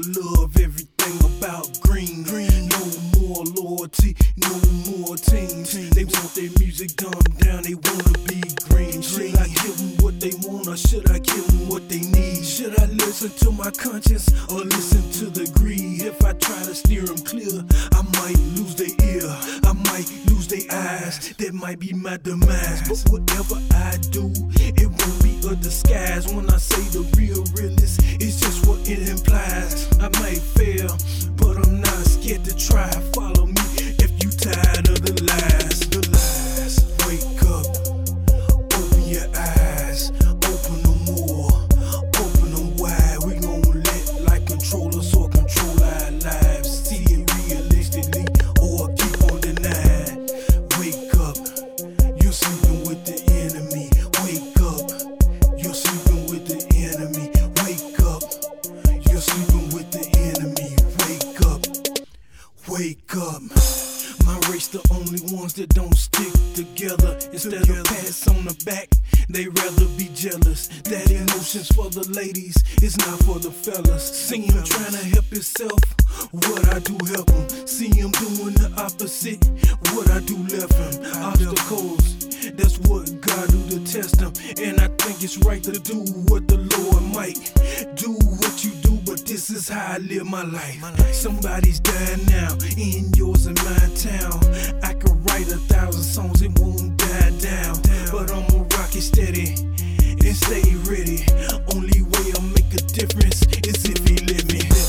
love everything about green. No more loyalty, no more teams. They want their music dumbed down, they wanna be green. Should I give them what they want or should I give them what they need? Should I listen to my conscience or listen to the greed? If I try to steer them clear, I might lose their ear, I might lose their eyes. That might be my demise. But whatever I do, it won't be a disguise. When I say the real realness, it's just what it implies. I might fail, but I'm not scared to try. Follow me if you tired of the lies. The lies. Wake up, open your eyes, open them more, open them wide. We gon' let light control us or control our lives. See it realistically or keep on denying. Wake up, you're sleeping with the enemy. Wake up, you're sleeping with the enemy. Wake up, you're sleeping with the enemy. Wake up, wake up. My race the only ones that don't stick together. Instead of pats on the back, they rather be jealous. That emotion's for the ladies, it's not for the fellas. See him trying to help himself, what I do help him. See him doing the opposite, what I do left him. Obstacles, that's what God do to test him. And I think it's right to do what the Lord might. Do what you do, but this is how I live my life. Somebody's dying now, in yours and my town. I could write 1,000 songs, it won't die down. But I'ma rock it steady and stay ready. Only way I'll make a difference is if he let me.